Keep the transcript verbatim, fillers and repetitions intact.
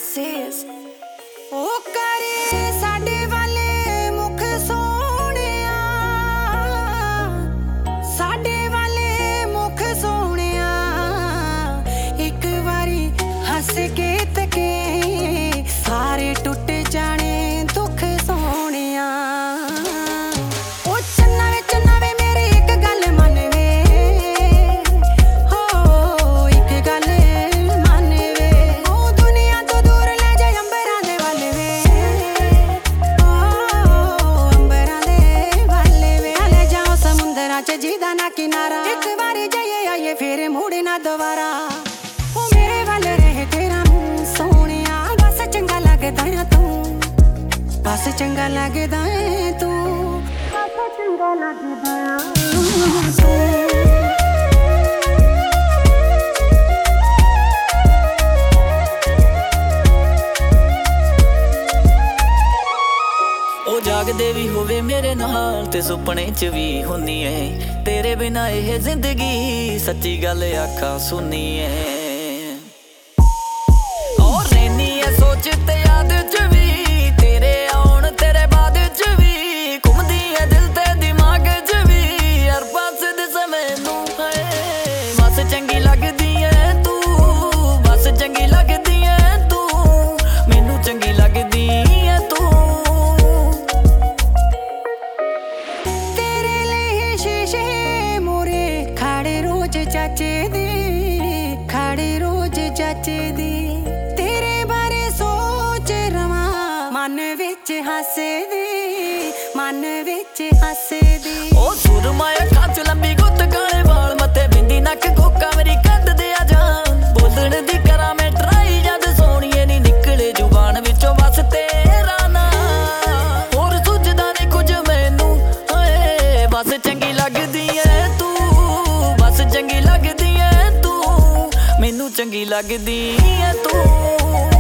Sis ओ करे साडे वाले मुख सोहणिया, साडे वाले मुख सोहणिया, एक वारी हस के तके सारे टुट जाने दुख सोहणिया। ओ चन्ना वे चन्ना वे मेरी एक गल मन वे, हो एक गल मन वे, ओ दुनिया तो दूर ले जाए अंबरां दे वल वे, ओ अंबरां दे वल वे, ले जाओ समुंदरां च जिहदा ना किनारा, एक बारी जाइए आइए फिर मुड़े ना दोबारा। ओ मेरे वल रहे तेरा मुंह सोहणिया, बस चंगा लगदा है तू, बस चंगा लगदा है तू, बस चंगा लगदा है तू। ਉਹ ਜਾਗਦੇ ਵੀ ਹੋਵੇ ਮੇਰੇ ਨਾਲ ਤੇ ਸੁਪਨੇ ਚ ਵੀ ਹੁੰਨੀ ਏ, ਤੇਰੇ ਬਿਨਾ ਇਹ ਜ਼ਿੰਦਗੀ ਸੱਚੀ ਗੱਲ ਆਖਾਂ ਸੁਣੀ ਏ। ਔਰ ਰਹਿਨੀ ਏ ਸੋਚ ਤੇ ਯਾਦ ਚ ਵੀ, ਤੇਰੇ ਆਉਣ ਤੇਰੇ ਬਾਅਦ ਚ ਵੀ, ਘੁੰਮਦੀ ਏ ਦਿਲ ਤੇ ਦਿਮਾਗ ਚ ਵੀ, ਹਰ ਪਾਸੇ ਦਿਸੇ ਮੈਨੂੰ ਹੈ ਬਸ ਚੰਗੀ ਲੱਗਦੀ ਏ ਤੂੰ, ਬਸ ਚੰਗੀ ਲੱਗਦੀ ਏ ਤੂੰ, ਮੈਨੂੰ ਚੰਗੀ ਲੱਗਦੀ ਏ ਤੂੰ। ਚਾਚੇ ਦੀ ਖਾੜੇ ਰੋਜ਼ ਚਾਚੇ ਦੀ, ਤੇਰੇ ਬਾਰੇ ਸੋਚ ਰਵਾਂ ਮਨ ਵਿੱਚ ਹੱਸਦੀ, ਮਨ ਵਿੱਚ ਹੱਸਦੀ। ਉਹ ਸੁਰਮਾ ਅੱਖਾਂ ਚ ਲੰਬੀ ਗੁੱਤ ਕਾਲੇ ਵਾਲ, ਮੱਥੇ ਬਿੰਦੀ ਨੱਕ ਕੋਕਾ ਮੇਰੀ ਕੱਢਦੇ ਆ ਜਾਨ, ਬੋਲਣ ਦੀ ਕਰਾਂ ਮੈਂ ਟਰਾਈ ਜਦ ਸੋਹਣੀਏ ਨੀ ਨਿਕਲੇ ਜ਼ੁਬਾਨ ਵਿੱਚੋਂ ਬਸ ਤੇਰਾ ਨਾਂ, ਹੋਰ ਸੁਝਦਾ ਨੀ ਕੁਝ ਮੈਨੂੰ ਹਾਏ ਬਸ ਚੰਗੀ ਲੱਗਦੀ ਐ ਤੂੰ, ਬਸ ਚੰਗੀ ਲੱਗਦੀ ਐ ਤੂੰ, ਮੈਨੂੰ ਚੰਗੀ ਲੱਗਦੀ ਐ ਤੂੰ।